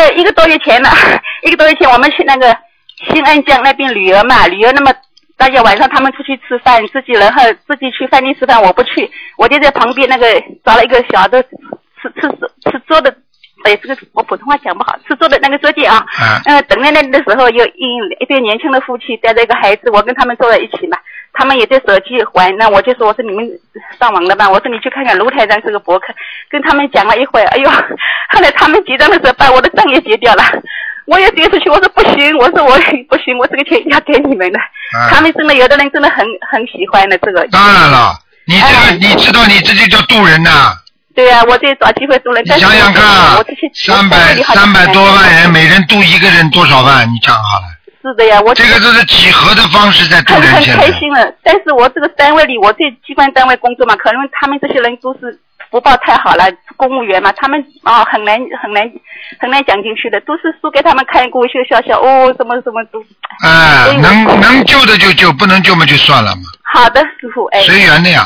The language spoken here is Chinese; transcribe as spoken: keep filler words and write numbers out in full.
个一个多月前了，一个多月前我们去那个新安江那边旅游嘛，旅游那么大家晚上他们出去吃饭，自己人和自己去饭店吃饭，我不去，我就在旁边那个找了一个小的吃吃吃桌的。哎，这个我普通话讲不好，吃桌的那个桌垫啊，嗯、呃，等在那里的时候，有一一对年轻的夫妻带着一个孩子，我跟他们坐在一起嘛，他们也在手机玩，那我就说，我说你们上网了吧？我说你去看看卢台长这个博客，跟他们讲了一会儿，哎呦，后来他们结账的时候把我的账也结掉了，我也结出去，我说不行，我说我不行，我这个钱要给你们的，啊、他们真的有的人真的很很喜欢的这个。 当然了，你这个、哎、你知道你这就叫渡人呐、啊。 对呀、啊，我这找机会渡人。 你想想看，三百三百多万人，每人渡一个人多少万？你讲好了。 是的呀，我这个就是几何的方式在渡人。 很很开心了，但是我这个单位里，我在机关单位工作嘛，可能他们这些人都是福报太好了，公务员嘛，他们啊、哦、很难很难很难讲进去的，都是说给他们看过笑笑笑哦，什么什么都。 哎，能能救的就救，不能救嘛就算了嘛。 好的，师傅，哎。 随缘的呀。